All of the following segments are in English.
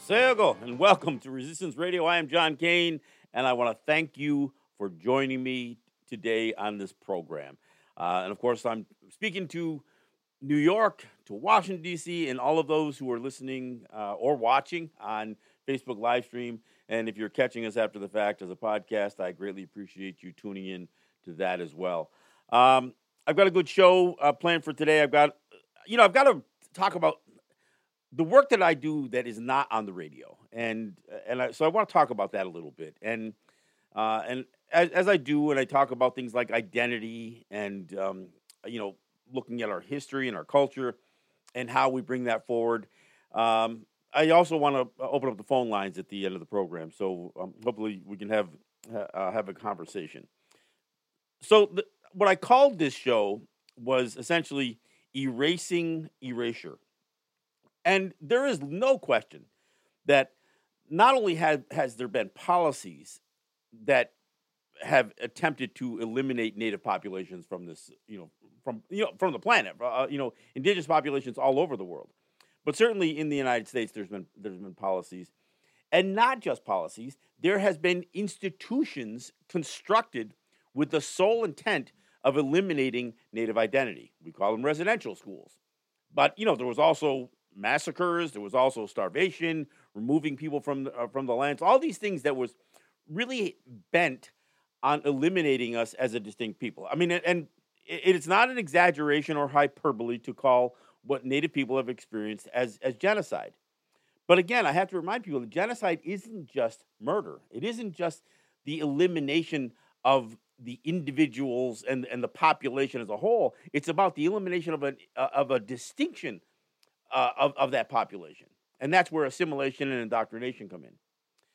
Sego, and welcome to Resistance Radio. I am John Kane, and I want to thank you for joining me today on this program. And of course, I'm speaking to New York, to Washington, D.C., and all of those who are listening or watching on Facebook live stream. And if you're catching us after the fact as a podcast, I greatly appreciate you tuning in to that as well. I've got a good show planned for today. I've got to talk about the work that I do that is not on the radio, so I want to talk about that a little bit. And as I do, and I talk about things like identity and looking at our history and our culture and how we bring that forward. I also want to open up the phone lines at the end of the program, so hopefully we can have a conversation. So what I called this show was essentially erasing erasure. And there is no question that not only has there been policies that have attempted to eliminate native populations from this, from the planet, indigenous populations all over the world, but certainly in the United States, there's been policies, and not just policies. There has been institutions constructed with the sole intent of eliminating native identity. We call them residential schools, but there was also massacres. There was also starvation, removing people from the lands. All these things that was really bent on eliminating us as a distinct people. I mean, and it's not an exaggeration or hyperbole to call what Native people have experienced as genocide. But again, I have to remind people that genocide isn't just murder. It isn't just the elimination of the individuals and the population as a whole. It's about the elimination of a distinction of that population. And that's where assimilation and indoctrination come in.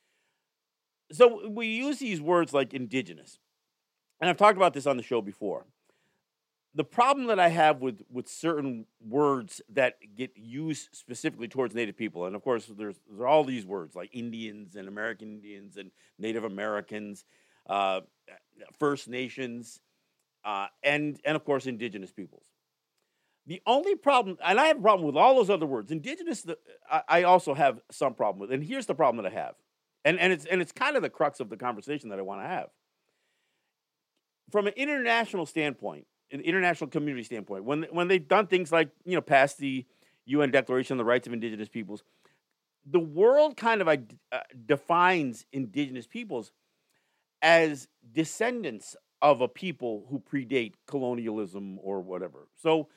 So we use these words like indigenous. And I've talked about this on the show before. The problem that I have with certain words that get used specifically towards Native people, and of course there are all these words like Indians and American Indians and Native Americans, First Nations, and of course indigenous peoples. The only problem, and I have a problem with all those other words, indigenous, I also have some problem with. And here's the problem that I have. And it's kind of the crux of the conversation that I want to have. From an international standpoint, an international community standpoint, when they've done things like, pass the UN Declaration on the Rights of Indigenous Peoples, the world kind of defines indigenous peoples as descendants of a people who predate colonialism or whatever. So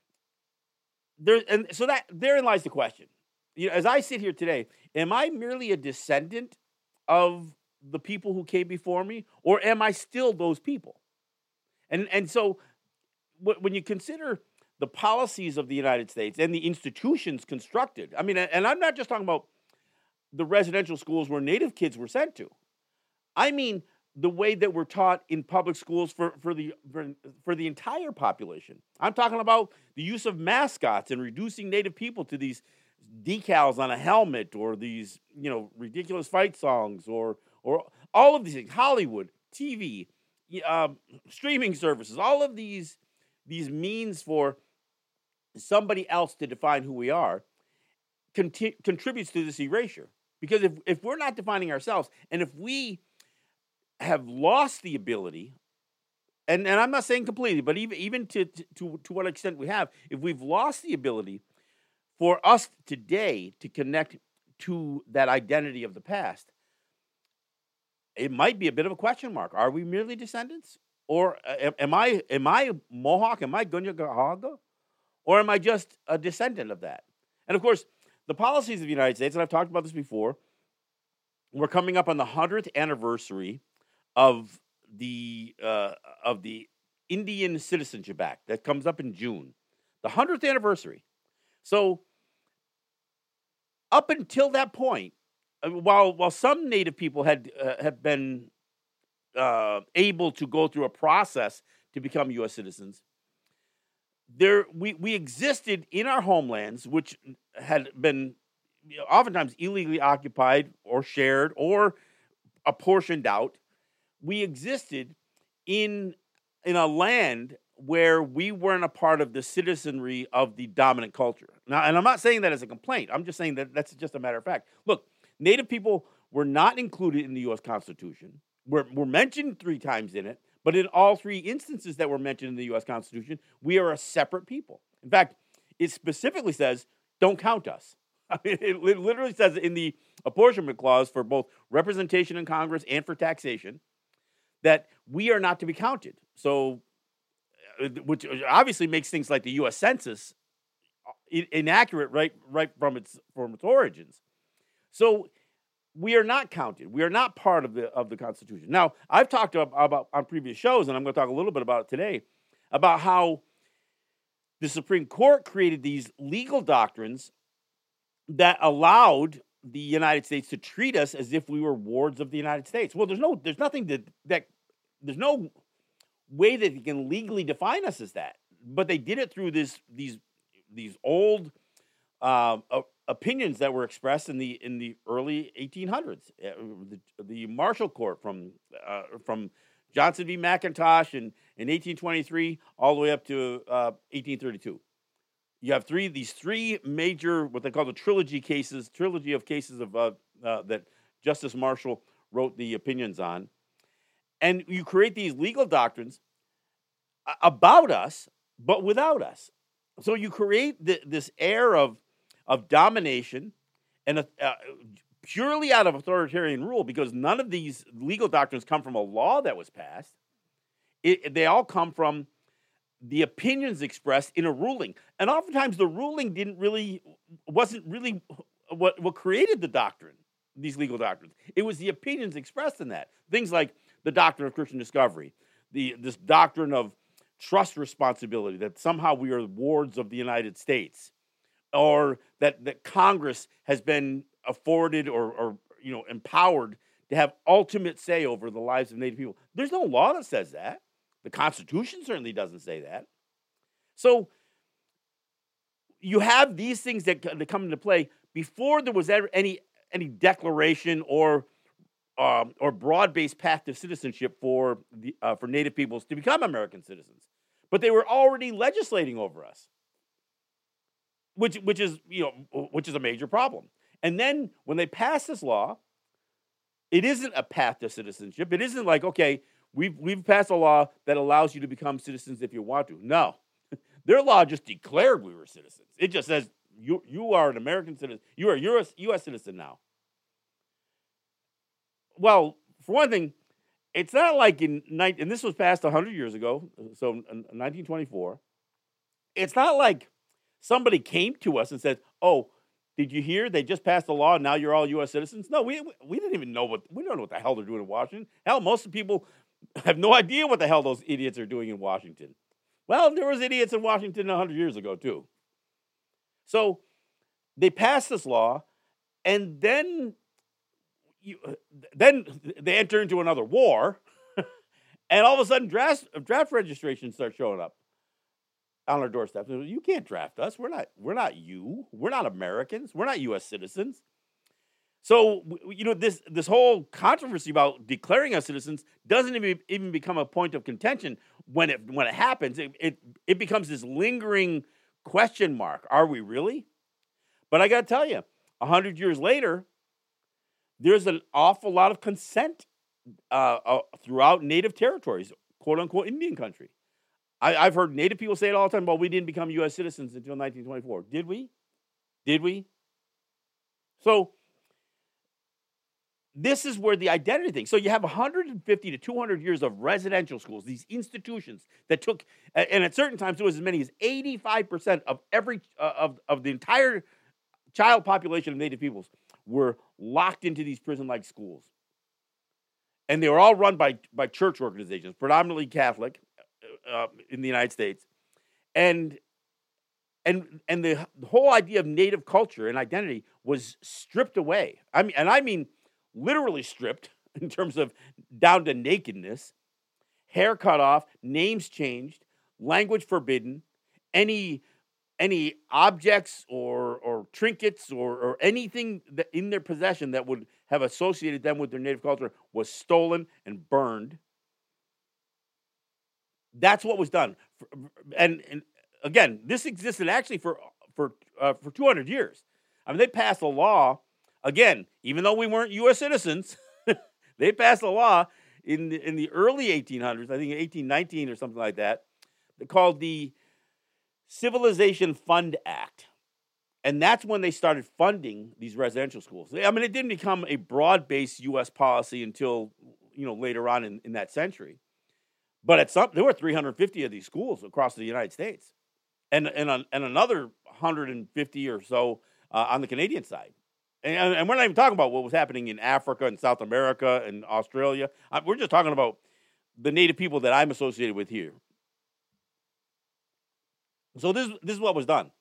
therein lies the question. As I sit here today, am I merely a descendant of the people who came before me, or am I still those people? And so when you consider the policies of the United States and the institutions constructed, I mean, and I'm not just talking about the residential schools where Native kids were sent to. I mean the way that we're taught in public schools for the entire population. I'm talking about the use of mascots and reducing Native people to these decals on a helmet, or these ridiculous fight songs, or all of these things. Hollywood, TV, streaming services, all of these means for somebody else to define who we are contributes to this erasure. Because if we're not defining ourselves, and if we have lost the ability, and I'm not saying completely, but even to what extent we have, if we've lost the ability for us today to connect to that identity of the past, it might be a bit of a question mark. Are we merely descendants? Or am I Mohawk? Am I Gunyagahaga? Or am I just a descendant of that? And of course, the policies of the United States, and I've talked about this before, we're coming up on the 100th anniversary of the Indian Citizenship Act that comes up in June, the 100th anniversary. So up until that point, while some Native people have been able to go through a process to become U.S. citizens, we existed in our homelands, which had been oftentimes illegally occupied or shared or apportioned out. We existed in a land where we weren't a part of the citizenry of the dominant culture. Now, and I'm not saying that as a complaint. I'm just saying that that's just a matter of fact. Look, Native people were not included in the U.S. Constitution. We're mentioned 3 times in it, but in all 3 instances that were mentioned in the U.S. Constitution, we are a separate people. In fact, it specifically says, don't count us. I mean, it literally says in the apportionment clause for both representation in Congress and for taxation that we are not to be counted. So, which obviously makes things like the U.S. Census inaccurate right from its origins. So we are not counted. We are not part of the Constitution. Now, I've talked about on previous shows, and I'm going to talk a little bit about it today, about how the Supreme Court created these legal doctrines that allowed the United States to treat us as if we were wards of the United States. Well, there's no way that they can legally define us as that, but they did it through these old opinions that were expressed in the early 1800s. The Marshall Court from Johnson v. McIntosh in 1823 all the way up to 1832. You have these three major, what they call the trilogy of cases of that Justice Marshall wrote the opinions on. And you create these legal doctrines about us, but without us. So you create this air of domination and purely out of authoritarian rule, because none of these legal doctrines come from a law that was passed. They all come from the opinions expressed in a ruling. And oftentimes the ruling wasn't really what created the doctrine, these legal doctrines. It was the opinions expressed in that. Things like the doctrine of Christian discovery, this doctrine of trust responsibility, that somehow we are wards of the United States, or that Congress has been afforded or empowered to have ultimate say over the lives of Native people. There's no law that says that. The Constitution certainly doesn't say that. So you have these things that come into play before there was ever any declaration or broad-based path to citizenship for Native peoples to become American citizens. But they were already legislating over us, which is a major problem. And then when they pass this law, it isn't a path to citizenship. It isn't like, okay, we've passed a law that allows you to become citizens if you want to. No, their law just declared we were citizens. It just says you are an American citizen. You are a U.S. citizen now. Well, for one thing, it's not like and this was passed 100 years ago, so in 1924. It's not like somebody came to us and said, "Oh, did you hear they just passed a law and now you're all U.S. citizens?" No, we didn't even know we don't know what the hell they're doing in Washington. Hell, most of the people have no idea what the hell those idiots are doing in Washington. Well, there was idiots in Washington 100 years ago too. So they passed this law, and then they enter into another war, and all of a sudden draft registration starts showing up on our doorstep. You can't draft us. We're not you. We're not Americans. We're not U.S. citizens. So this whole controversy about declaring us citizens doesn't even become a point of contention when it happens. It becomes this lingering question mark. Are we really? But I got to tell you, 100 years later, there's an awful lot of consent throughout Native territories, quote unquote Indian country. I've heard Native people say it all the time. Well, we didn't become U.S. citizens until 1924. Did we? Did we? So this is where the identity thing. So you have 150 to 200 years of residential schools, these institutions that took, and at certain times it was as many as 85% of every of the entire child population of Native peoples were locked into these prison-like schools, and they were all run by church organizations, predominantly Catholic, in the United States, and the whole idea of Native culture and identity was stripped away. I mean literally stripped in terms of down to nakedness, hair cut off, names changed, language forbidden, any objects or trinkets or anything that in their possession that would have associated them with their Native culture was stolen and burned. That's what was done. And again, this existed actually for for 200 years. I mean, they passed a law again, even though we weren't U.S. citizens. They passed a law in the early 1800s, I think 1819 or something like that, called the Civilization Fund Act. And that's when they started funding these residential schools. I mean, it didn't become a broad-based U.S. policy until, later on in that century. But there were 350 of these schools across the United States, and another 150 or so on the Canadian side. And we're not even talking about what was happening in Africa and South America and Australia. We're just talking about the Native people that I'm associated with here. So this is what was done.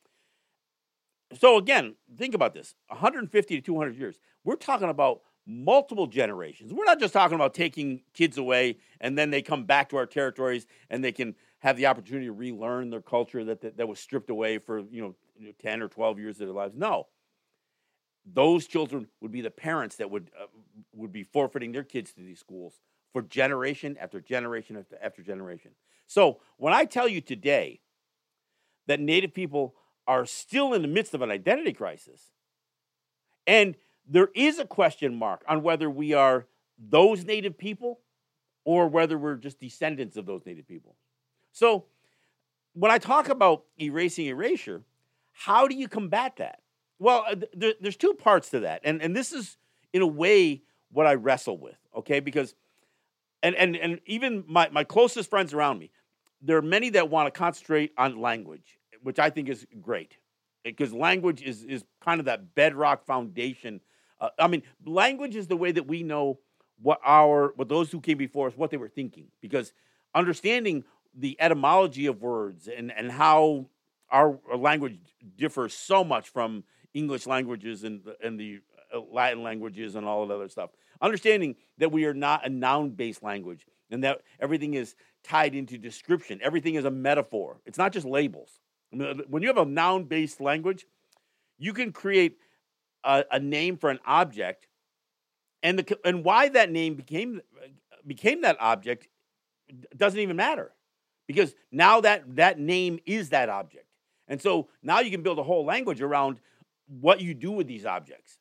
So again, think about this: 150 to 200 years. We're talking about multiple generations. We're not just talking about taking kids away and then they come back to our territories and they can have the opportunity to relearn their culture that was stripped away for 10 or 12 years of their lives. No, those children would be the parents that would be forfeiting their kids to these schools for generation after generation after generation. So when I tell you today that Native people are still in the midst of an identity crisis, and there is a question mark on whether we are those Native people or whether we're just descendants of those Native people. So when I talk about erasing erasure, how do you combat that? Well, there's two parts to that. And this is, in a way, what I wrestle with, okay? Because, and even my closest friends around me, there are many that want to concentrate on language, which I think is great, because language is kind of that bedrock foundation. Language is the way that we know what those who came before us, what they were thinking, because understanding the etymology of words and how our language differs so much from English languages and the Latin languages and all of that other stuff. Understanding that we are not a noun-based language and that everything is tied into description. Everything is a metaphor. It's not just labels. When you have a noun-based language, you can create a name for an object, and why that name became that object doesn't even matter, because now that name is that object. And so now you can build a whole language around what you do with these objects.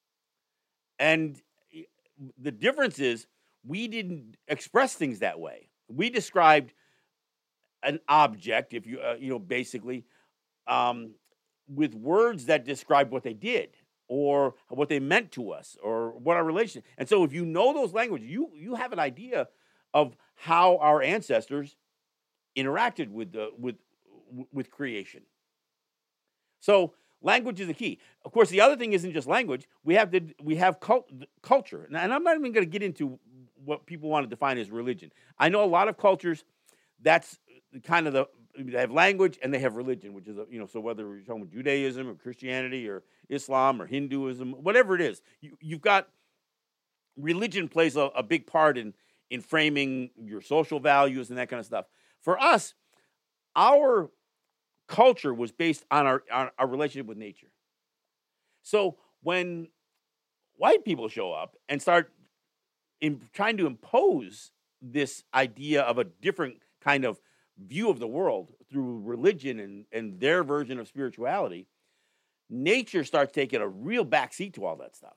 And the difference is we didn't express things that way. We described an object, if you basically, with words that describe what they did or what they meant to us or what our relation. And so if you know those languages, you have an idea of how our ancestors interacted with creation. So language is the key. Of course, the other thing isn't just language. We have culture, and I'm not even going to get into what people want to define as religion. I know a lot of cultures, that's kind of they have language and they have religion, which is so whether you're talking about Judaism or Christianity or Islam or Hinduism, whatever it is, you've got religion plays a big part in framing your social values and that kind of stuff. For us, our culture was based on our relationship with nature. So when white people show up and start trying to impose this idea of a different kind of view of the world through religion and their version of spirituality, nature starts taking a real backseat to all that stuff.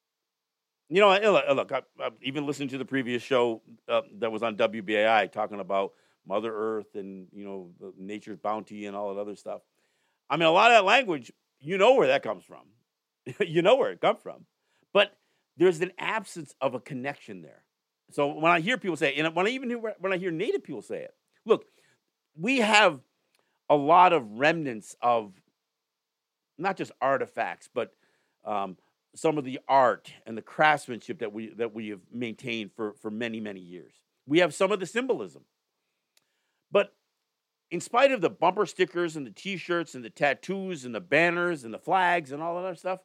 Look, I even listened to the previous show that was on WBAI talking about Mother Earth and, nature's bounty and all that other stuff. I mean, a lot of that language, where that comes from. You know where it comes from. But there's an absence of a connection there. So when I hear people say it, and when I hear Native people say it, look, we have a lot of remnants of not just artifacts, but some of the art and the craftsmanship that we have maintained for many, many years. We have some of the symbolism. But in spite of the bumper stickers and the T-shirts and the tattoos and the banners and the flags and all that other stuff,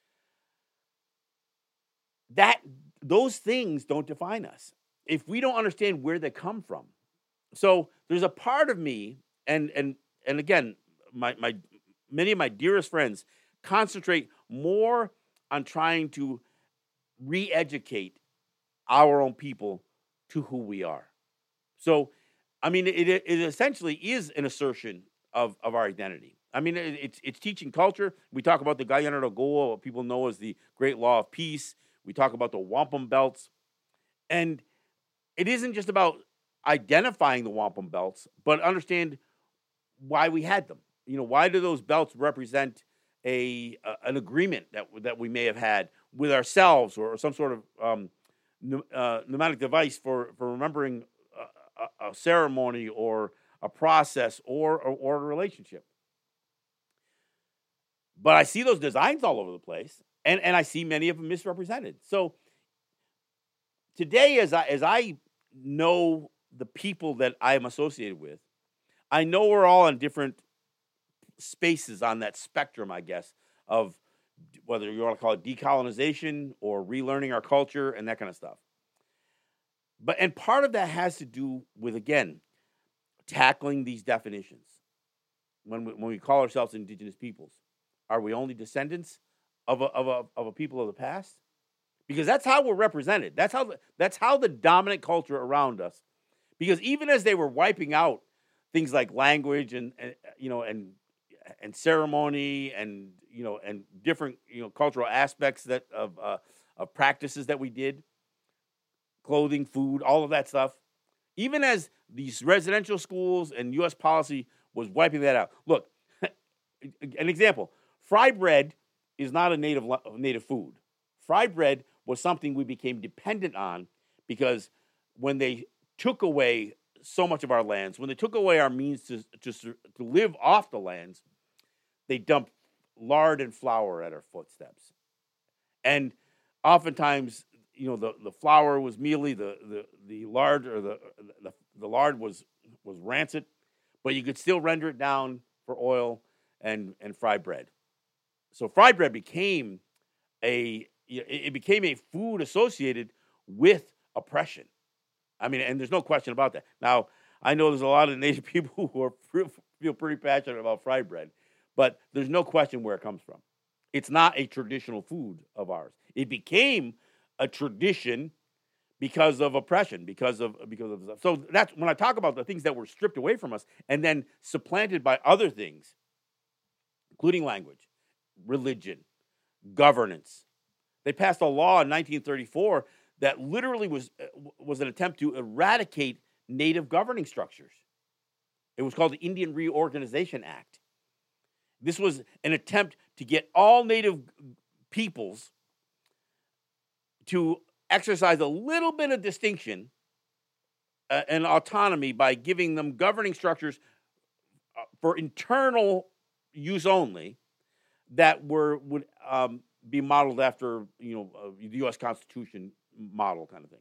those things don't define us if we don't understand where they come from. So there's a part of me, and again, my many of my dearest friends concentrate more on trying to re-educate our own people to who we are. So, I mean, it essentially is an assertion of our identity. I mean, it's teaching culture. We talk about the Guyana de Goa, what people know as the Great Law of Peace. We talk about the wampum belts. And it isn't just about identifying the wampum belts, but understand why we had them. Why do those belts represent an agreement that we may have had with ourselves, or some sort of pneumatic device for remembering a ceremony or a process or a relationship. But I see those designs all over the place, and I see many of them misrepresented. So today, as I know the people that I am associated with, I know we're all in different spaces on that spectrum, I guess, of whether you want to call it decolonization or relearning our culture and that kind of stuff. And part of that has to do with, again, tackling these definitions. When we call ourselves indigenous peoples, are we only descendants of a people of the past? Because that's how we're represented. That's how the dominant culture around us. Because even as they were wiping out things like language and ceremony and different cultural aspects of practices that we did, clothing, food, all of that stuff. Even as these residential schools and U.S. policy was wiping that out. Look, an example: fried bread is not a native food. Fried bread was something we became dependent on because when they took away so much of our lands, when they took away our means to live off the lands, they dumped lard and flour at our footsteps. And oftentimes, the flour was mealy, the lard or the lard was rancid, but you could still render it down for oil and fried bread. So fried bread became a food associated with oppression. I mean, and there's no question about that. Now, I know there's a lot of Native people who feel pretty passionate about fried bread, but there's no question where it comes from. It's not a traditional food of ours. It became a tradition because of oppression, because of stuff. So that's when I talk about the things that were stripped away from us and then supplanted by other things, including language, religion, governance. They passed a law in 1934 that literally was an attempt to eradicate Native governing structures. It was called the Indian Reorganization Act. This was an attempt to get all Native peoples to exercise a little bit of distinction and autonomy by giving them governing structures for internal use only that would be modeled after the U.S. Constitution model kind of thing.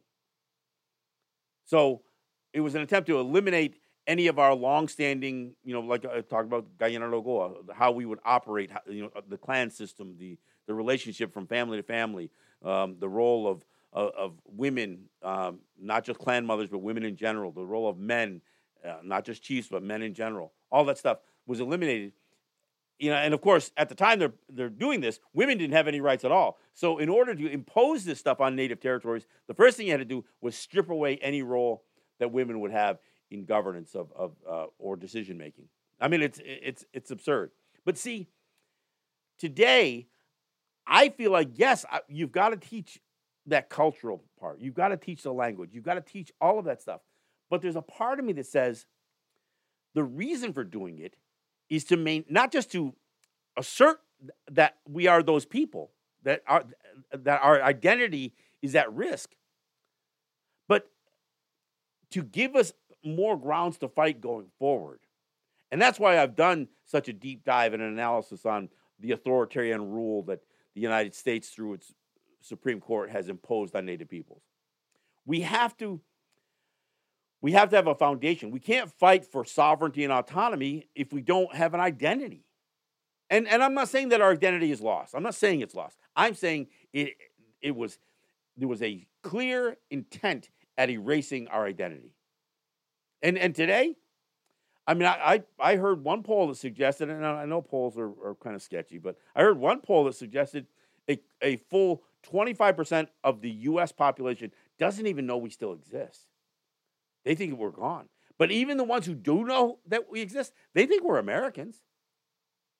So it was an attempt to eliminate any of our longstanding, like I talked about Guyana de Goa, how we would operate, the clan system, the relationship from family to family, the role of women, not just clan mothers, but women in general, the role of men, not just chiefs, but men in general. All that stuff was eliminated. And of course, at the time they're doing this, women didn't have any rights at all. So in order to impose this stuff on Native territories, the first thing you had to do was strip away any role that women would have in governance or decision making. I mean, it's absurd. But see, today, I feel like, yes, you've got to teach that cultural part. You've got to teach the language. You've got to teach all of that stuff. But there's a part of me that says the reason for doing it is to not just to assert that we are those people, that our identity is at risk, but to give us more grounds to fight going forward. And that's why I've done such a deep dive and analysis on the authoritarian rule that the United States, through its Supreme Court, has imposed on Native peoples. We have to have a foundation. We can't fight for sovereignty and autonomy if we don't have an identity. And I'm not saying that our identity is lost. I'm not saying it's lost. I'm saying there was a clear intent at erasing our identity. And today, I mean, I heard one poll that suggested, and I know polls are kind of sketchy, but I heard one poll that suggested a full 25% of the U.S. population doesn't even know we still exist. They think we're gone. But even the ones who do know that we exist, they think we're Americans.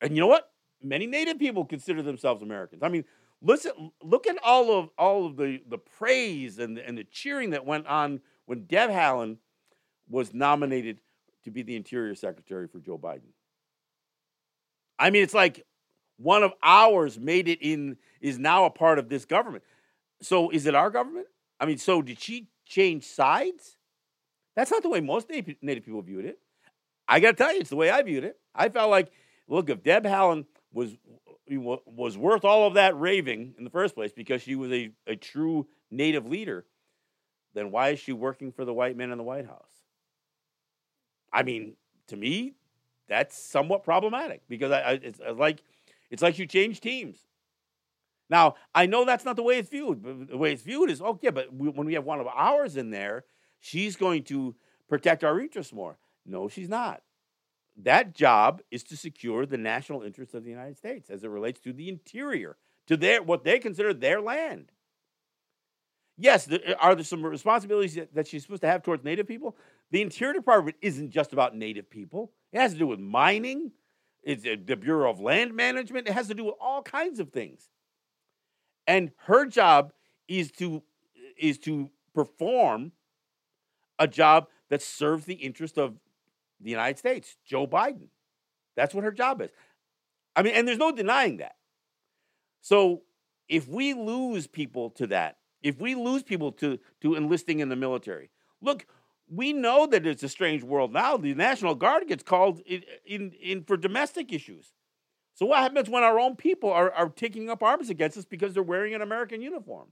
And you know what? Many Native people consider themselves Americans. I mean, look at all of the praise and the cheering that went on when Deb Haaland was nominated to be the Interior Secretary for Joe Biden. I mean, it's like one of ours made it in, is now a part of this government. So is it our government? I mean, so did she change sides? That's not the way most Native people viewed it. I got to tell you, it's the way I viewed it. I felt like, look, if Deb Haaland was worth all of that raving in the first place because she was a true Native leader, then why is she working for the white man in the White House? I mean, to me, that's somewhat problematic because it's like you change teams. Now, I know that's not the way it's viewed. But the way it's viewed is, okay, but when we have one of ours in there, she's going to protect our interests more. No, she's not. That job is to secure the national interests of the United States as it relates to the interior, to what they consider their land. Yes, are there some responsibilities that she's supposed to have towards Native people? The Interior Department isn't just about Native people. It has to do with mining. It's the Bureau of Land Management. It has to do with all kinds of things. And her job is to perform a job that serves the interest of the United States, Joe Biden. That's what her job is. I mean, and there's no denying that. So if we lose people to that, if we lose people to enlisting in the military, look, we know that it's a strange world now. The National Guard gets called in for domestic issues. So what happens when our own people are taking up arms against us because they're wearing an American uniform?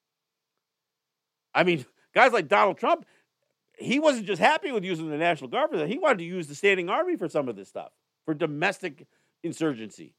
I mean, guys like Donald Trump, he wasn't just happy with using the National Guard for that. He wanted to use the standing army for some of this stuff, for domestic insurgency.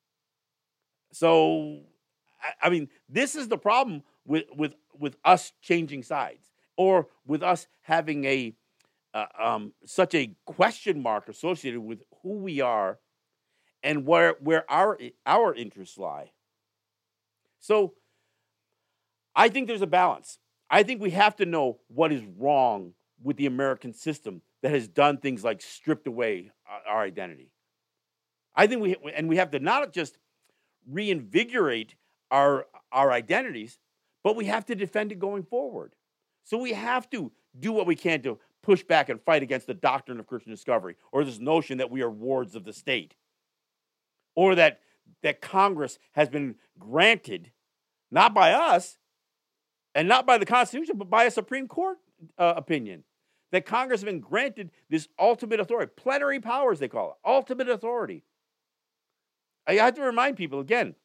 So, I mean, this is the problem with us changing sides, or with us having such a question mark associated with who we are and where our interests lie. So I think there's a balance. I think we have to know what is wrong with the American system that has done things like stripped away our identity. I think we have to not just reinvigorate our identities, but we have to defend it going forward. So we have to do what we can to push back and fight against the doctrine of Christian discovery, or this notion that we are wards of the state, or that Congress has been granted, not by us and not by the Constitution, but by a Supreme Court opinion, that Congress has been granted this ultimate authority, plenary powers they call it, ultimate authority. I have to remind people again,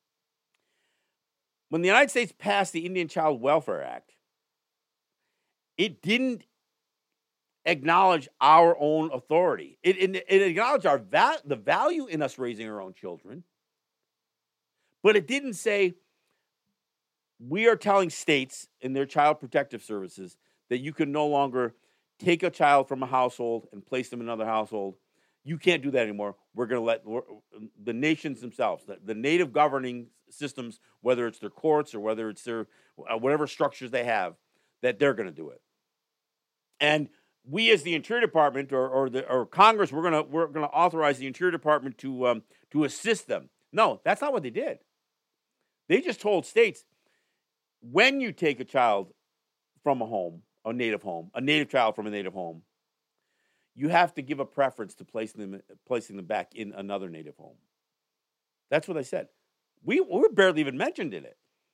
when the United States passed the Indian Child Welfare Act, it didn't acknowledge our own authority. It acknowledged the value in us raising our own children, but it didn't say we are telling states in their child protective services that you can no longer take a child from a household and place them in another household. You can't do that anymore. We're going to let the nations themselves, the native governing systems, whether it's their courts or whether it's their whatever structures they have, that they're going to do it. And we, as the Interior Department or Congress, we're going to authorize the Interior Department to assist them. No, that's not what they did. They just told states, when you take a child from a home, a native child from a native home, you have to give a preference to placing them back in another native home. That's what I said. We were barely even mentioned in it.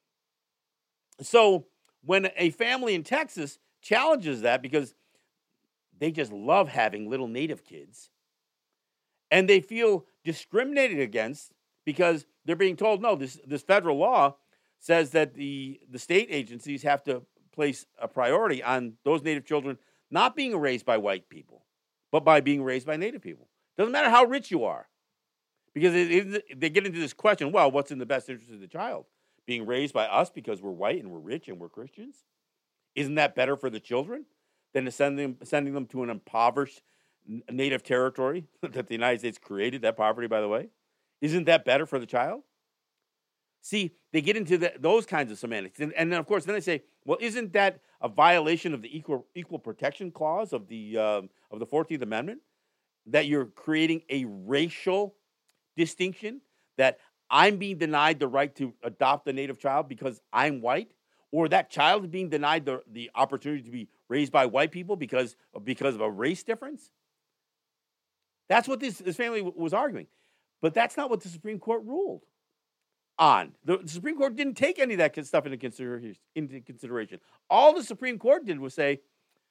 So when a family in Texas challenges that because they just love having little native kids, and they feel discriminated against because they're being told, no, this federal law says that the state agencies have to place a priority on those native children not being raised by white people, but by being raised by native people. Doesn't matter how rich you are. Because they get into this question, well, what's in the best interest of the child? Being raised by us because we're white and we're rich and we're Christians? Isn't that better for the children than sending them to an impoverished native territory that the United States created, that poverty, by the way? Isn't that better for the child? See, they get into those kinds of semantics. And then, of course, then they say, well, isn't that a violation of the equal protection clause of the 14th Amendment? That you're creating a racial distinction that I'm being denied the right to adopt a Native child because I'm white, or that child is being denied the opportunity to be raised by white people because of a race difference? That's what this family was arguing. But that's not what the Supreme Court ruled on. The Supreme Court didn't take any of that stuff into consideration. All the Supreme Court did was say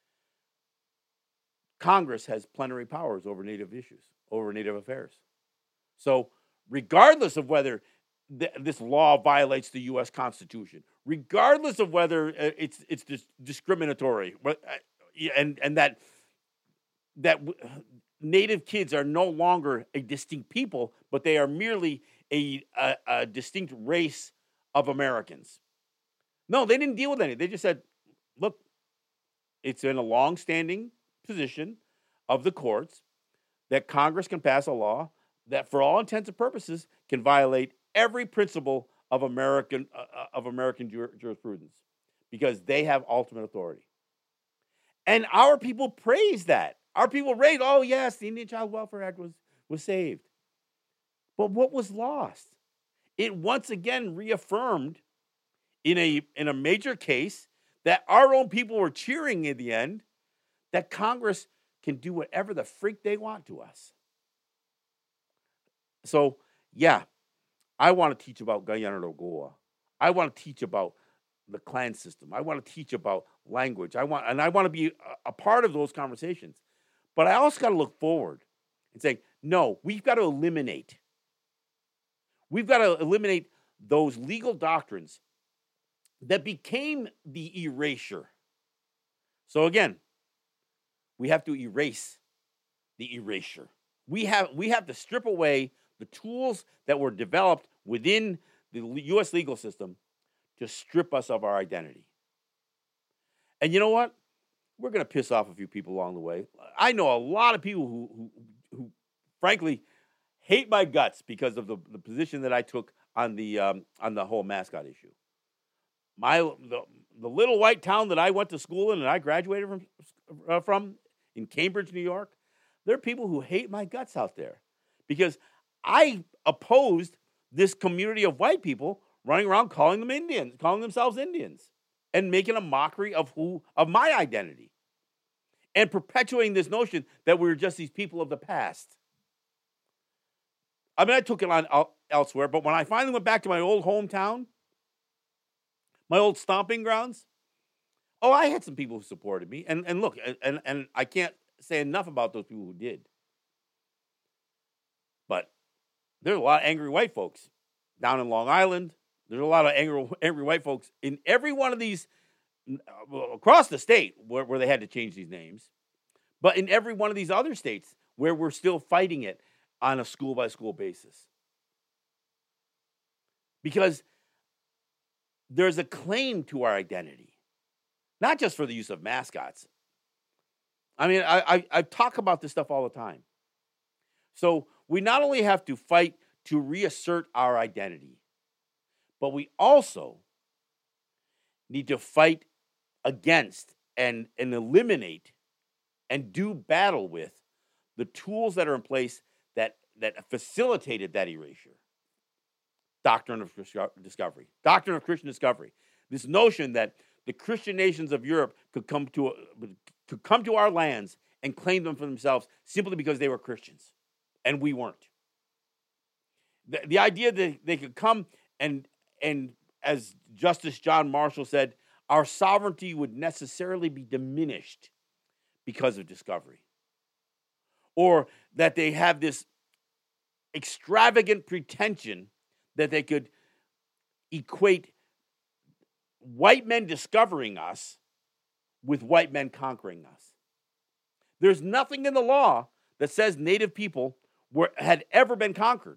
Congress has plenary powers over Native issues, over Native affairs. So regardless of whether this law violates the U.S. Constitution, regardless of whether it's discriminatory, and that Native kids are no longer a distinct people, but they are merely a distinct race of Americans. No, they didn't deal with any. They just said, look, it's in a long-standing position of the courts that Congress can pass a law that, for all intents and purposes, can violate every principle of American jurisprudence because they have ultimate authority. And our people praise that. Our people raised, oh yes, the Indian Child Welfare Act was saved. But what was lost? It once again reaffirmed in a major case that our own people were cheering in the end that Congress can do whatever the freak they want to us. So, yeah, I want to teach about Gayanaragoa. I want to teach about the clan system. I want to teach about language. I want to be a part of those conversations. But I also got to look forward and say, no, we've got to eliminate those legal doctrines that became the erasure. So again, we have to erase the erasure. We have to strip away the tools that were developed within the U.S. legal system to strip us of our identity. And you know what? We're going to piss off a few people along the way. I know a lot of people who frankly, hate my guts because of the position that I took on the whole mascot issue. The little white town that I went to school in and I graduated from in Cambridge, New York, there are people who hate my guts out there because I opposed this community of white people running around calling themselves Indians, and making a mockery of my identity, and perpetuating this notion that we're just these people of the past. I mean, I took it on elsewhere, but when I finally went back to my old hometown, my old stomping grounds, I had some people who supported me. And look, and I can't say enough about those people who did. But there's a lot of angry white folks down in Long Island. There's a lot of angry white folks in every one of these, across the state where they had to change these names, but in every one of these other states where we're still fighting it on a school-by-school basis. Because there's a claim to our identity, not just for the use of mascots. I mean, I talk about this stuff all the time. So we not only have to fight to reassert our identity, but we also need to fight against and eliminate and do battle with the tools that are in place that facilitated that erasure. Doctrine of discovery. Doctrine of Christian discovery. This notion that the Christian nations of Europe could come to our lands and claim them for themselves simply because they were Christians, and we weren't. The idea that they could come and as Justice John Marshall said, our sovereignty would necessarily be diminished because of discovery. Or that they have this extravagant pretension that they could equate white men discovering us with white men conquering us. There's nothing in the law that says Native people had ever been conquered.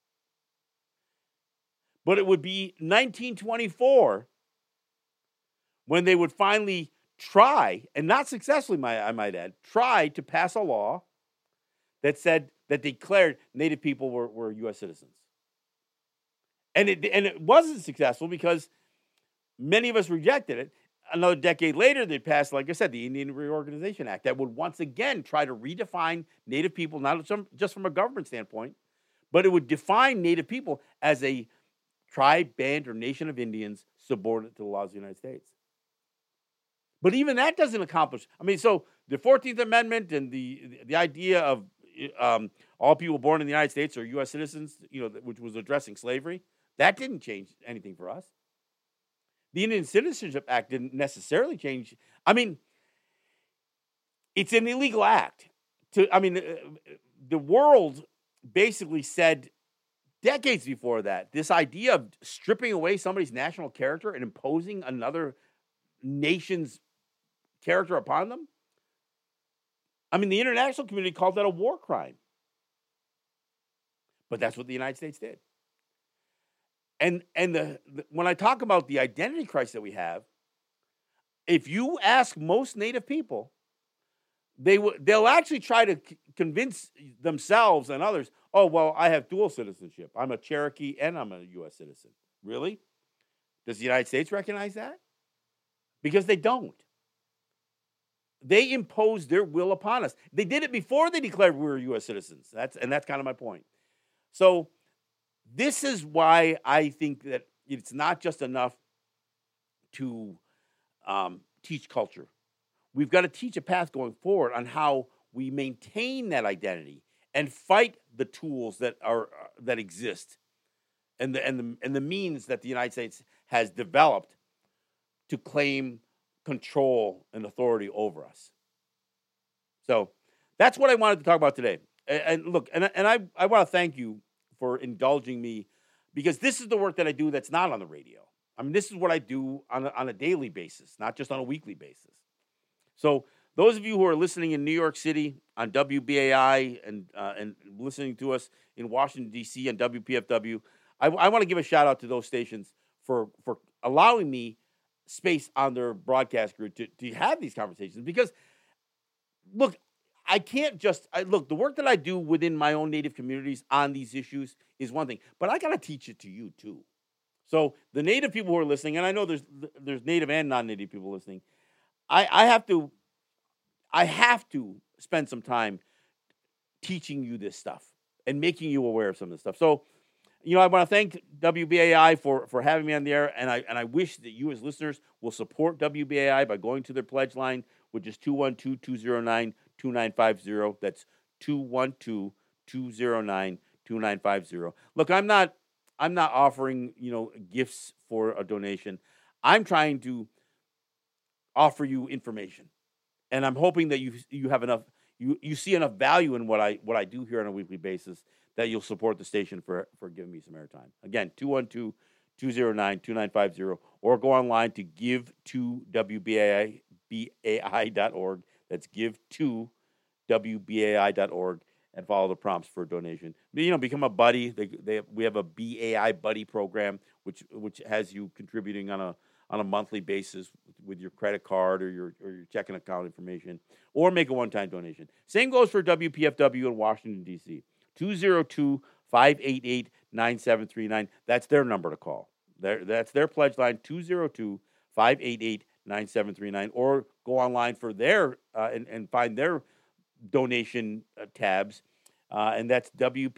But it would be 1924 when they would finally try, and not successfully, I might add, try to pass a law that said, that declared Native people were U.S. citizens. And it wasn't successful because many of us rejected it. Another decade later, they passed, like I said, the Indian Reorganization Act that would once again try to redefine Native people, not just from a government standpoint, but it would define Native people as a tribe, band, or nation of Indians subordinate to the laws of the United States. But even that doesn't accomplish. I mean, so the 14th Amendment and the idea of all people born in the United States are U.S. citizens, which was addressing slavery, that didn't change anything for us. The Indian Citizenship Act didn't necessarily change. I mean, it's an illegal act. The world basically said decades before that, this idea of stripping away somebody's national character and imposing another nation's character upon them. I mean, the international community called that a war crime. But that's what the United States did. And when I talk about the identity crisis that we have, if you ask most Native people, they'll actually try to convince themselves and others, oh, well, I have dual citizenship. I'm a Cherokee and I'm a U.S. citizen. Really? Does the United States recognize that? Because they don't. They impose their will upon us. They did it before they declared we were U.S. citizens. That's kind of my point. So this is why I think that it's not just enough to teach culture. We've got to teach a path going forward on how we maintain that identity and fight the tools that exist and the means that the United States has developed to claim control and authority over us. So that's what I wanted to talk about today. And look, and I want to thank you for indulging me, because this is the work that I do that's not on the radio. I mean, this is what I do on a daily basis, not just on a weekly basis. So those of you who are listening in New York City on WBAI and listening to us in Washington, D.C. on WPFW, I want to give a shout out to those stations for allowing me space on their broadcast grid to have these conversations. Because, look, I can't just the work that I do within my own Native communities on these issues is one thing, but I got to teach it to you too. So the Native people who are listening, and I know there's Native and non-Native people listening, I have to spend some time teaching you this stuff and making you aware of some of this stuff. So, I want to thank WBAI for having me on the air, and I wish that you as listeners will support WBAI by going to their pledge line, which is 212-209-2950. That's 212-209-2950. Look, I'm not offering, gifts for a donation. I'm trying to offer you information. And I'm hoping that you have enough, you see enough value in what I do here on a weekly basis that you'll support the station for giving me some airtime. Again, 212-209-2950, or go online to give2WBAI.org. That's give2WBAI.org, and follow the prompts for a donation. Become a buddy. We have a BAI buddy program, which has you contributing on a monthly basis with your credit card or your checking account information, or make a one-time donation. Same goes for WPFW in Washington, D.C. 202-588-9739. That's their number to call. That's their pledge line, 202-588-9739, or go online for their and find their donation tabs, and that's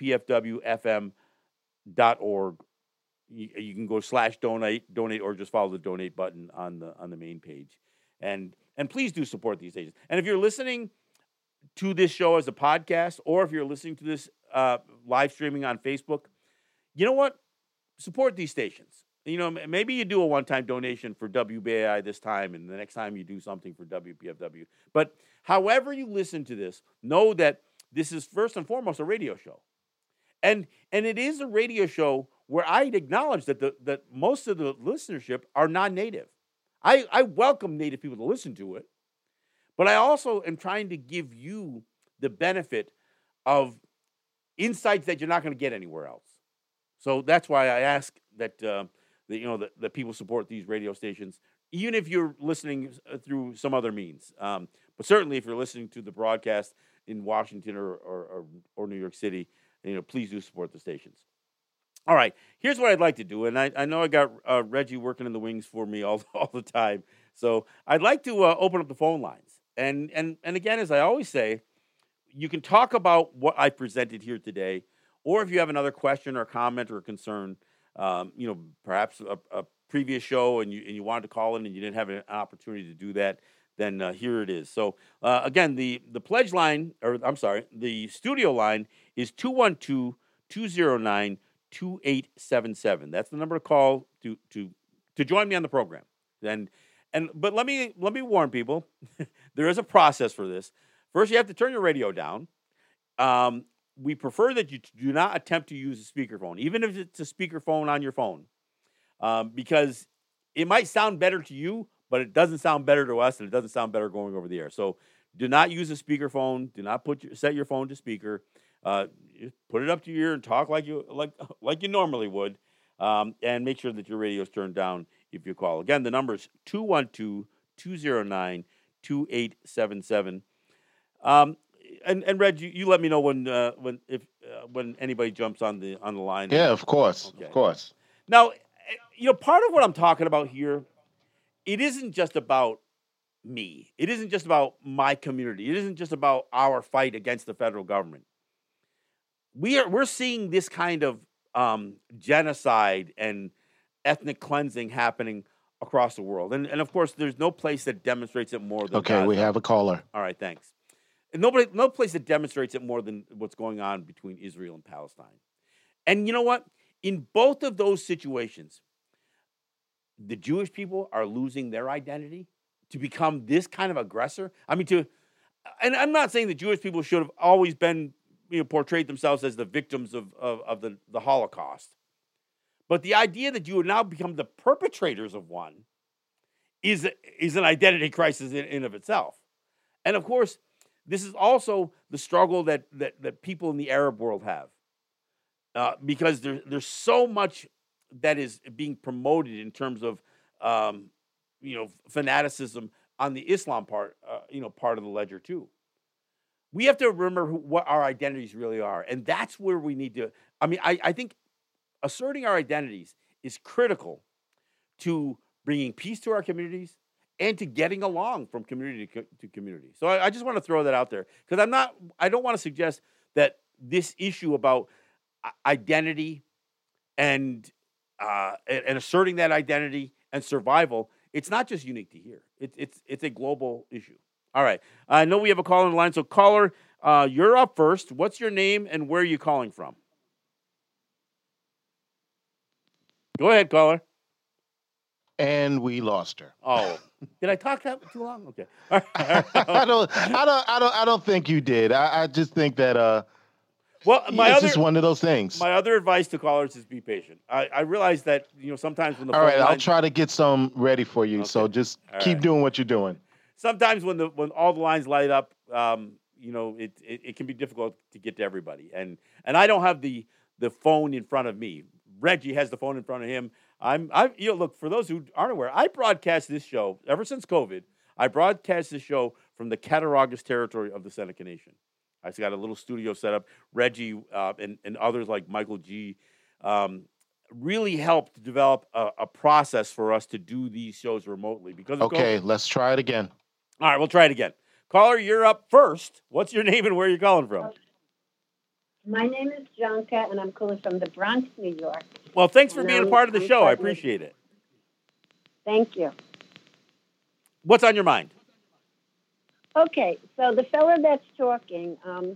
WPFWFM.org. You can go /donate, or just follow the donate button on the main page, and please do support these stations. And if you're listening to this show as a podcast, or if you're listening to this live streaming on Facebook, you know what? Support these stations. Maybe you do a one-time donation for WBAI this time, and the next time you do something for WPFW. But however you listen to this, know that this is first and foremost a radio show, and it is a radio show where I'd acknowledge that most of the listenership are non-Native. I welcome Native people to listen to it, but I also am trying to give you the benefit of insights that you're not going to get anywhere else. So that's why I ask that that people support these radio stations, even if you're listening through some other means. But certainly, if you're listening to the broadcast in Washington or New York City, please do support the stations. All right, here's what I'd like to do, and I know I got Reggie working in the wings for me all the time, so I'd like to open up the phone lines. And again, as I always say, you can talk about what I presented here today, or if you have another question or comment or concern, perhaps a previous show and you wanted to call in and you didn't have an opportunity to do that, then here it is. So again, the pledge line, or I'm sorry, the studio line is 212-209-2877. That's the number to call to join me on the program. But let me warn people, there is a process for this. First, you have to turn your radio down. We prefer that you do not attempt to use a speakerphone, even if it's a speakerphone on your phone, because it might sound better to you, but it doesn't sound better to us, and it doesn't sound better going over the air. So do not use a speakerphone. Do not set your phone to speaker. Put it up to your ear and talk like you normally would, and make sure that your radio is turned down if you call. Again, the number is 212-209-2877. And Reg, you let me know when anybody jumps on the line. Yeah, of course, okay. Of course. Now, part of what I'm talking about here, it isn't just about me. It isn't just about my community. It isn't just about our fight against the federal government. We're seeing this kind of genocide and ethnic cleansing happening across the world, and of course, there's no place that demonstrates it more than Okay, Gaza. we have a caller. All right, thanks. And no place that demonstrates it more than what's going on between Israel and Palestine. And you know what? In both of those situations, the Jewish people are losing their identity to become this kind of aggressor. I mean, and I'm not saying the Jewish people should have always been, portrayed themselves as the victims of the Holocaust. But the idea that you would now become the perpetrators of one is an identity crisis in of itself. And of course, this is also the struggle that people in the Arab world have, because there's so much that is being promoted in terms of fanaticism on the Islam part of the ledger too. We have to remember what our identities really are, and that's where we need to. I mean, I think asserting our identities is critical to bringing peace to our communities and to getting along from community to community. So I just want to throw that out there, because I don't want to suggest that this issue about identity and asserting that identity and survival, it's not just unique to here. It's a global issue. All right. I know we have a caller on the line. So caller, you're up first. What's your name and where are you calling from? Go ahead, caller. And we lost her. Oh, did I talk that too long? Okay. I don't think you did. I just think that it's just one of those things. My other advice to callers is be patient. I realize that sometimes when the all right, I'll try to get some ready for you. Okay. So just keep doing what you're doing. Sometimes when all the lines light up, it can be difficult to get to everybody. And I don't have the phone in front of me. Reggie has the phone in front of him. Look, for those who aren't aware, I broadcast this show ever since COVID. I broadcast this show from the Cattaraugus territory of the Seneca Nation. I've got a little studio set up. Reggie and others like Michael G. Really helped develop a process for us to do these shows remotely because of COVID. Let's try it again. All right, we'll try it again. Caller, you're up first. What's your name and where are you calling from? My name is Janka, and I'm calling from the Bronx, New York. Well, thanks for being a part of the show. I appreciate it. Thank you. What's on your mind? Okay, so the fellow that's talking,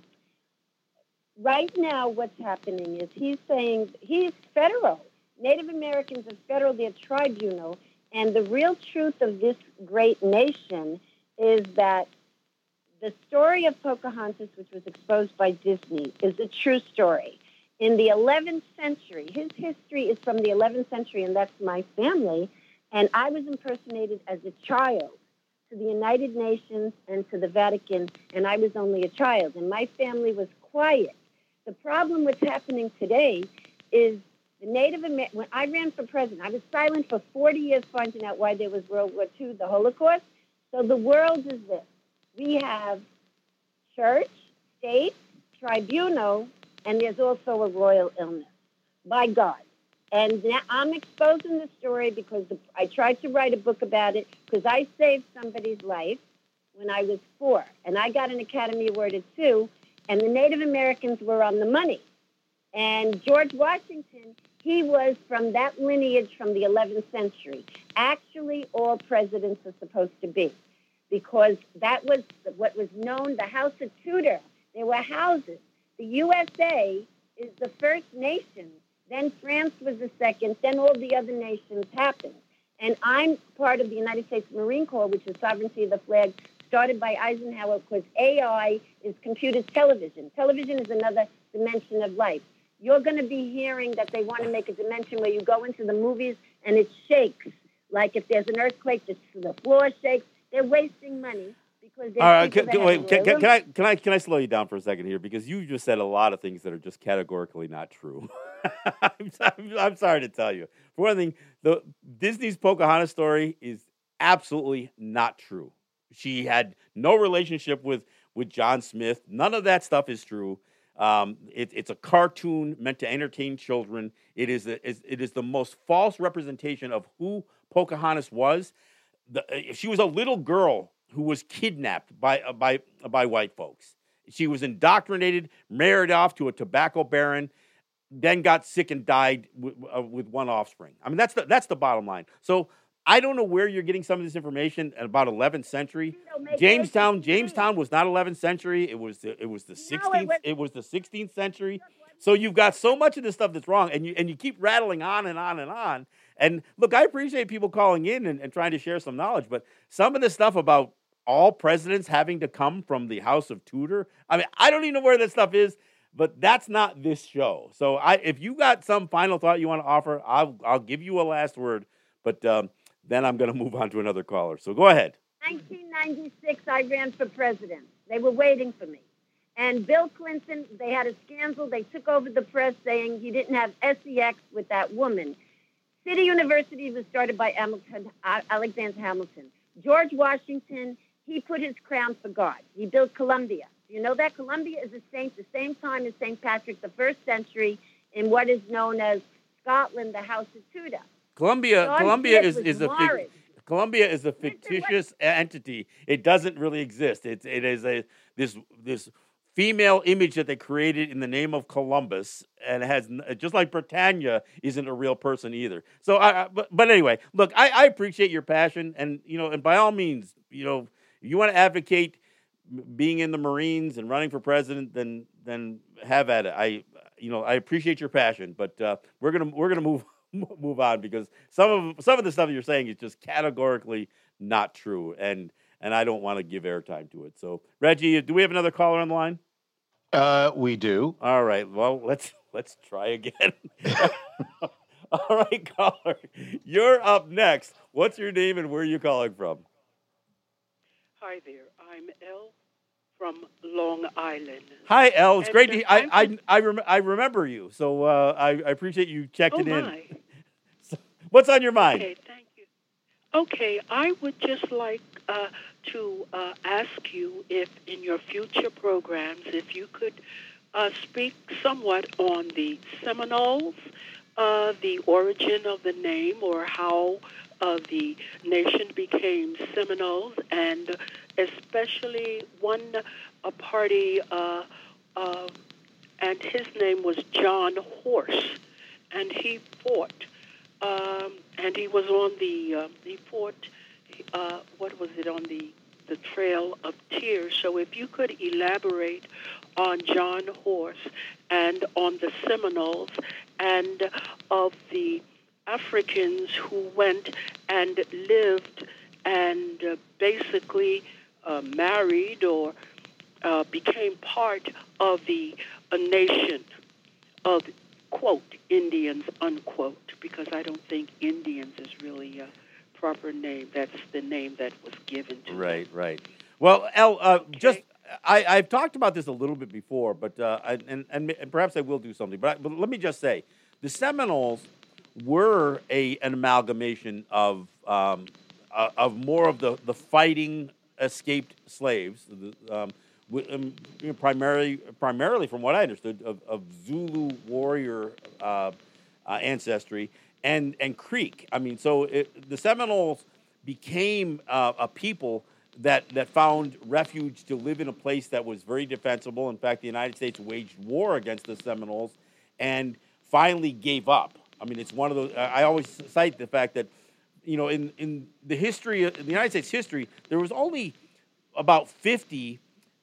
right now what's happening is he's saying he's federal. Native Americans are federal, they're tribunal, and the real truth of this great nation is that the story of Pocahontas, which was exposed by Disney, is a true story. In the 11th century, his history is from the 11th century, and that's my family, and I was impersonated as a child to the United Nations and to the Vatican, and I was only a child, and my family was quiet. The problem what's happening today is the Native American, when I ran for president, I was silent for 40 years finding out why there was World War II, the Holocaust. So the world is this. We have church, state, tribunal, and there's also a royal illness by God. And now I'm exposing the story because I tried to write a book about it because I saved somebody's life when I was 4. And I got an Academy Award at 2, and the Native Americans were on the money. And George Washington, he was from that lineage from the 11th century. Actually, all presidents are supposed to be, because that was what was known, the House of Tudor. There were houses. The USA is the first nation. Then France was the second. Then all the other nations happened. And I'm part of the United States Marine Corps, which is sovereignty of the flag, started by Eisenhower, because AI is computer television. Television is another dimension of life. You're going to be hearing that they want to make a dimension where you go into the movies and it shakes. Like if there's an earthquake, the floor shakes. They're wasting money because they're. All right, can I slow you down for a second here, because you just said a lot of things that are just categorically not true. I'm sorry to tell you. For one thing, the Disney's Pocahontas story is absolutely not true. She had no relationship with John Smith. None of that stuff is true. It's a cartoon meant to entertain children. It is the most false representation of who Pocahontas was. She was a little girl who was kidnapped by white folks. She was indoctrinated, married off to a tobacco baron, then got sick and died with one offspring. I mean, that's the bottom line. So I don't know where you're getting some of this information about 11th century. Jamestown was not 11th century. It was the 16th. It was the 16th century. So you've got so much of this stuff that's wrong, and you keep rattling on and on and on. And look, I appreciate people calling in and trying to share some knowledge, but some of this stuff about all presidents having to come from the House of Tudor, I mean, I don't even know where that stuff is, but that's not this show. So if you got some final thought you want to offer, I'll give you a last word, but then I'm going to move on to another caller. So go ahead. 1996, I ran for president. They were waiting for me. And Bill Clinton, they had a scandal. They took over the press saying he didn't have sex with that woman. City University was started by Alexander Hamilton. George Washington, he put his crown for God. He built Columbia. You know that Columbia is a saint, the same time as St. Patrick, the 1st century, in what is known as Scotland, the House of Tudor. Columbia is a fictitious entity. It doesn't really exist. It is this female image that they created in the name of Columbus, and it has, just like Britannia isn't a real person either. So, but anyway, look, I appreciate your passion, and and by all means, if you want to advocate being in the Marines and running for president, then have at it. I appreciate your passion, but we're gonna move on, because some of the stuff you're saying is just categorically not true, and I don't want to give airtime to it. So, Reggie, do we have another caller on the line? We do. All right. Well, let's try again. All right, caller, you're up next. What's your name and where are you calling from? Hi there. I'm Elle from Long Island. Hi, Elle. It's great to I remember you, so I appreciate you checking in. My. So, what's on your mind? Okay, thank you. Okay, I would just like to ask you if in your future programs, if you could speak somewhat on the Seminoles, the origin of the name, or how the nation became Seminoles, and especially one party, and his name was John Horse, and he fought, and he was on he fought, what was it, on the Trail of Tears. So if you could elaborate on John Horse and on the Seminoles and of the Africans who went and lived and basically married or became part of the nation of, quote, Indians, unquote, because I don't think Indians is really a proper name. That's the name that was given to them. Right. Well, Elle, okay. I've talked about this a little bit before, but and perhaps I will do something. But let me just say, the Seminoles were an amalgamation of more of the fighting escaped slaves, primarily from what I understood of Zulu warrior ancestry and Creek. I mean, so the Seminoles became a people that found refuge to live in a place that was very defensible. In fact, the United States waged war against the Seminoles, and finally gave up. I mean, it's one of those. I always cite the fact that, in the history of the United States history, there was only about 50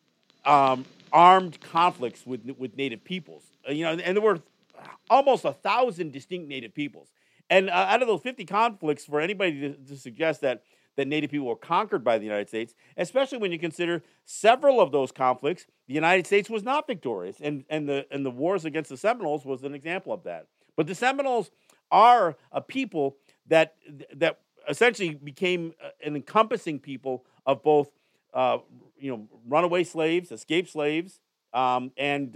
armed conflicts with Native peoples. And there were almost 1,000 distinct Native peoples. And out of those 50 conflicts, for anybody to suggest that Native people were conquered by the United States, especially when you consider several of those conflicts, the United States was not victorious, and the wars against the Seminoles was an example of that. But the Seminoles are a people that essentially became an encompassing people of both, runaway slaves, escaped slaves, and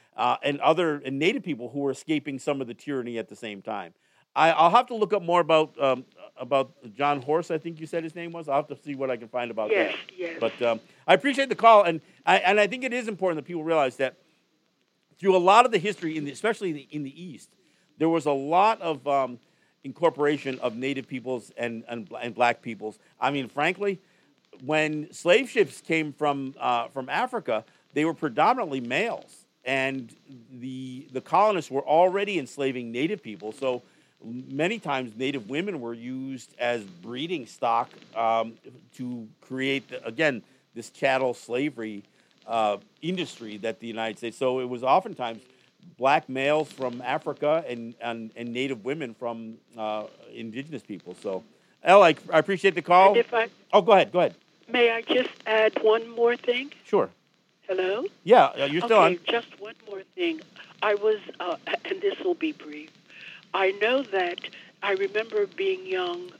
Native people who were escaping some of the tyranny at the same time. I'll have to look up more about John Horse. I think you said his name was. I'll have to see what I can find about that. Yes. But I appreciate the call, and I think it is important that people realize that through a lot of the history, especially in the East, there was a lot of incorporation of Native peoples and black peoples. I mean, frankly, when slave ships came from Africa, they were predominantly males, and the colonists were already enslaving Native people. So many times, Native women were used as breeding stock to create, again, this chattel slavery industry that the United States. So it was oftentimes black males from Africa and Native women from indigenous people. So, Elle, I appreciate the call. Go ahead. May I just add one more thing? Sure. Hello? Yeah, you're still on. Okay, just one more thing. I was, and this will be brief. I know that I remember being young,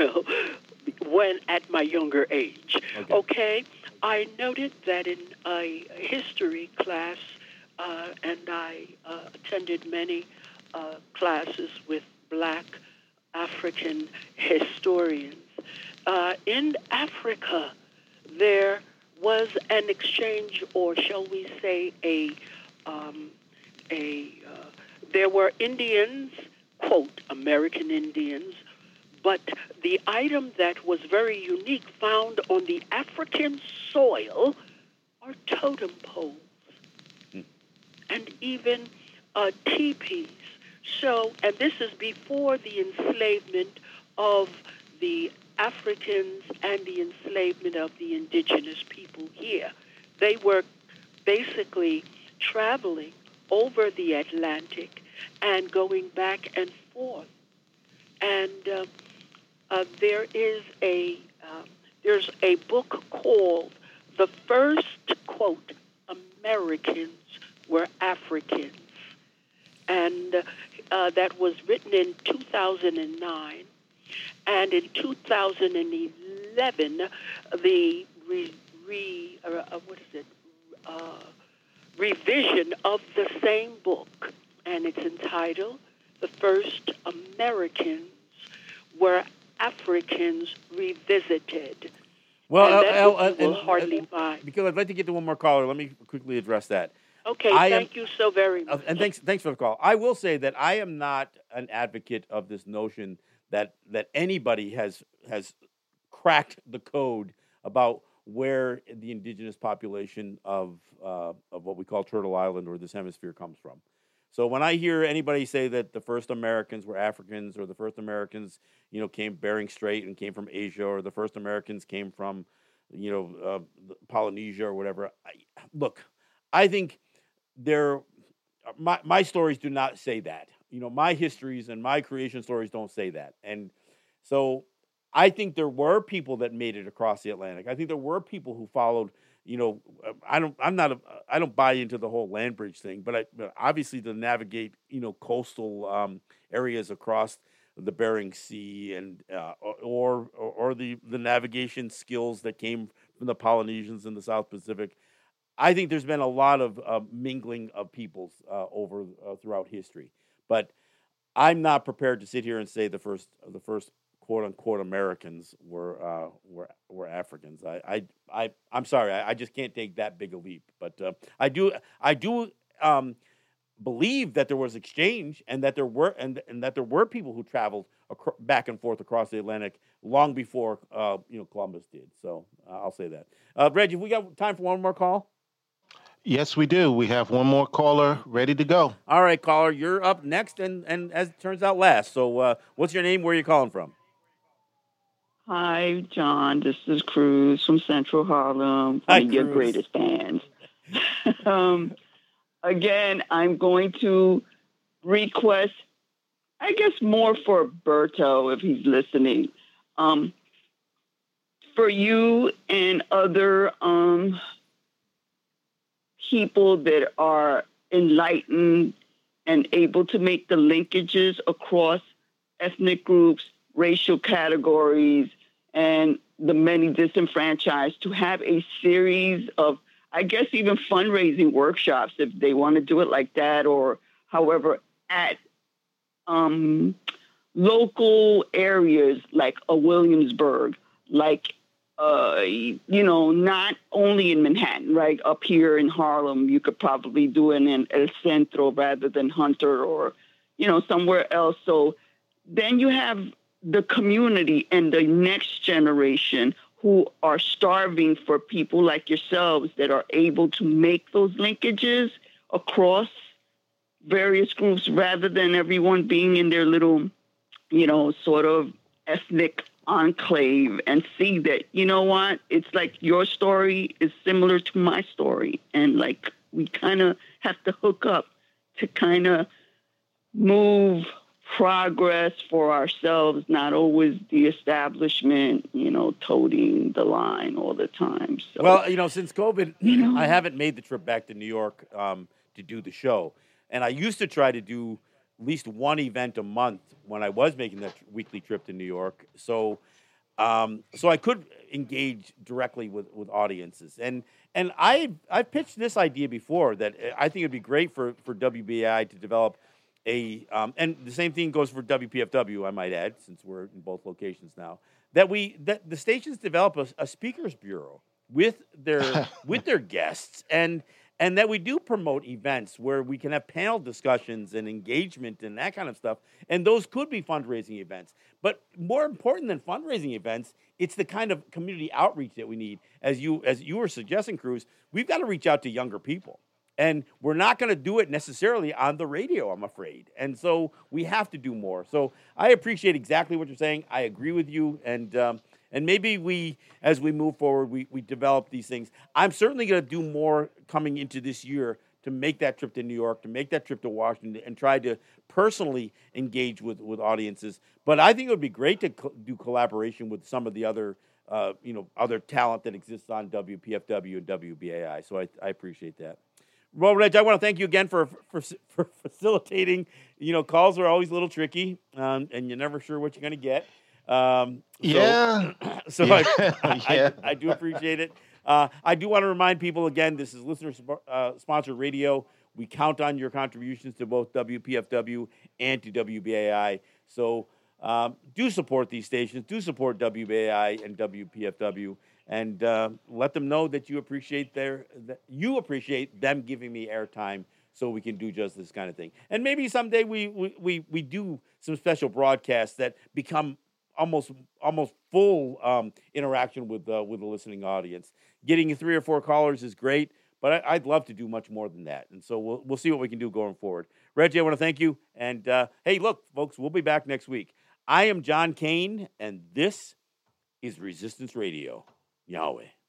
when at my younger age, okay? I noted that in a history class, and I attended many classes with black African historians. In Africa, there was an exchange, or shall we say there were Indians, quote, American Indians, but the item that was very unique found on the African soil are totem poles and even teepees. So, and this is before the enslavement of the Africans and the enslavement of the indigenous people here. They were basically traveling over the Atlantic and going back and forth. And there's a book called The First, quote, Americans Were Africans. And that was written in 2009. And in 2011, the revision of the same book, and it's entitled "The First Americans Were Africans Revisited." Well, because I'd like to get to one more caller, let me quickly address that. Okay, thank you so very much. And thanks for the call. I will say that I am not an advocate of this notion that anybody has cracked the code about where the indigenous population of what we call Turtle Island or this hemisphere comes from. So when I hear anybody say that the first Americans were Africans, or the first Americans, came Bering Strait and came from Asia, or the first Americans came from, Polynesia or whatever, I think my stories do not say that. My histories and my creation stories don't say that. And so I think there were people that made it across the Atlantic. I think there were people who followed, I don't buy into the whole land bridge thing, but obviously to navigate, coastal areas across the Bering Sea and or the navigation skills that came from the Polynesians in the South Pacific. I think there's been a lot of mingling of peoples over throughout history. But I'm not prepared to sit here and say the first quote unquote Americans were Africans. I'm sorry, I just can't take that big a leap. But I do believe that there was exchange and that there were people who traveled back and forth across the Atlantic long before Columbus did. So I'll say that. Reggie, we got time for one more call. Yes, we do. We have one more caller ready to go. All right, caller, you're up next, and as it turns out, last. So what's your name? Where are you calling from? Hi, John. This is Cruz from Central Harlem, Hi, one of your greatest fans. Again, I'm going to request, I guess, more for Berto, if he's listening. For you and other people that are enlightened and able to make the linkages across ethnic groups, racial categories, and the many disenfranchised, to have a series of, I guess, even fundraising workshops, if they want to do it like that, or however, at local areas like a Williamsburg, like, not only in Manhattan, right? Up here in Harlem, you could probably do it in El Centro rather than Hunter, or, somewhere else. So then you have the community and the next generation who are starving for people like yourselves that are able to make those linkages across various groups rather than everyone being in their little, sort of ethnic enclave, and see that, it's like your story is similar to my story. And like, we kind of have to hook up to kind of move progress for ourselves, not always the establishment, toting the line all the time. So, well, since COVID, I haven't made the trip back to New York to do the show. And I used to try to do at least one event a month when I was making that weekly trip to New York. So I could engage directly with audiences. And I've pitched this idea before, that I think it'd be great for WBAI to develop and the same thing goes for WPFW, I might add, since we're in both locations now, that the stations develop a speakers bureau with their guests, and that we do promote events where we can have panel discussions and engagement and that kind of stuff. And those could be fundraising events. But more important than fundraising events, it's the kind of community outreach that we need. As you were suggesting, Cruz, we've got to reach out to younger people. And we're not going to do it necessarily on the radio, I'm afraid. And so we have to do more. So I appreciate exactly what you're saying. I agree with you. And maybe as we move forward, we develop these things. I'm certainly going to do more coming into this year to make that trip to New York, to make that trip to Washington, and try to personally engage with audiences. But I think it would be great to do collaboration with some of the other other talent that exists on WPFW and WBAI. So I appreciate that. Well, Reg, I want to thank you again for facilitating. Calls are always a little tricky, and you're never sure what you're going to get. I do appreciate it. I do want to remind people again, this is listener-sponsored radio. We count on your contributions to both WPFW and to WBAI. So do support these stations. Do support WBAI and WPFW. And let them know that you appreciate them giving me airtime, so we can do just this kind of thing. And maybe someday we do some special broadcasts that become almost full interaction with the listening audience. Getting 3 or 4 callers is great, but I'd love to do much more than that. And so we'll see what we can do going forward. Reggie, I want to thank you. And hey, look, folks, we'll be back next week. I am John Kane, and this is Resistance Radio. Yahweh.